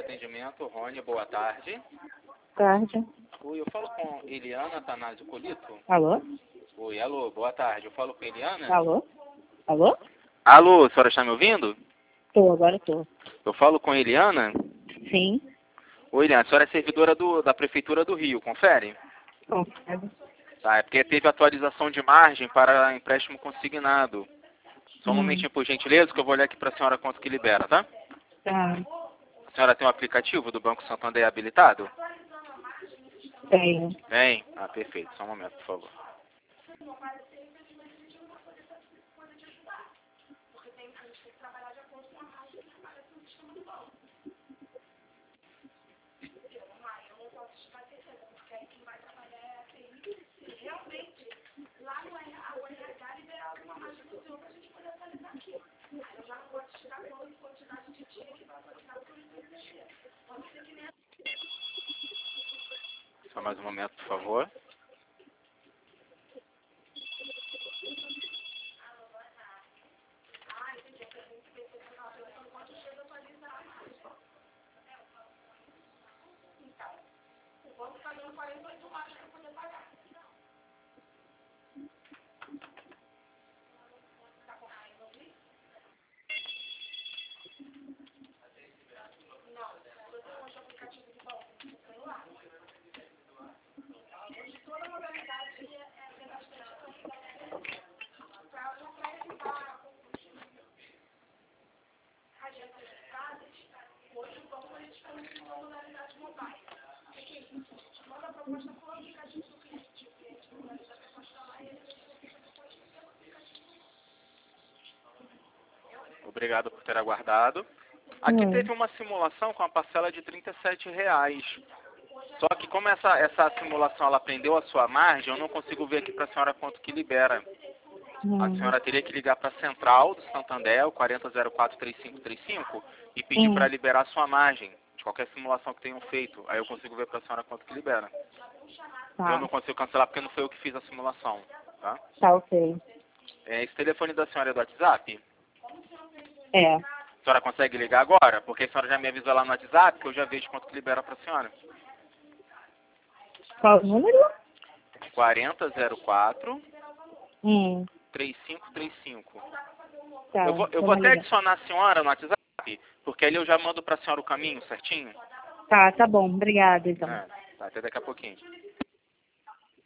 atendimento. Rony, boa tarde. Tarde. Oi, eu falo com Eliana Tanásio Colito. Alô? Oi, alô, boa tarde. Eu falo com Eliana. Alô? Alô? Alô, a senhora está me ouvindo? Agora tô. Eu falo com Eliana. Sim. Oi, Eliana, a senhora é servidora da Prefeitura do Rio, confere? Confere. Tá, é porque teve atualização de margem para empréstimo consignado. Só um momentinho, por gentileza, que eu vou olhar aqui para a senhora quanto que libera, tá? Tá. A senhora tem um aplicativo do Banco Santander habilitado? Tenho. Tem? Ah, perfeito. Só um momento, por favor. Só mais um momento, por favor. Obrigado por ter aguardado. Aqui teve uma simulação com a parcela de R$37. Só que como essa simulação ela prendeu a sua margem, eu não consigo ver aqui para a senhora quanto que libera. A senhora teria que ligar para a central do Santander, o 4004-3535, e pedir para liberar a sua margem, de qualquer simulação que tenham feito. Aí eu consigo ver para a senhora quanto que libera. Tá. Eu não consigo cancelar porque não foi eu que fiz a simulação. Tá? Tá, ok. Esse telefone da senhora é do WhatsApp? É. A senhora consegue ligar agora? Porque a senhora já me avisou lá no WhatsApp que eu já vejo quanto que libera para a senhora. Qual o número? 4004 Hum. 3535. Tá. Eu vou até adicionar a senhora no WhatsApp, porque ali eu já mando para a senhora o caminho certinho. Tá bom. Obrigada, então. Tá, até daqui a pouquinho.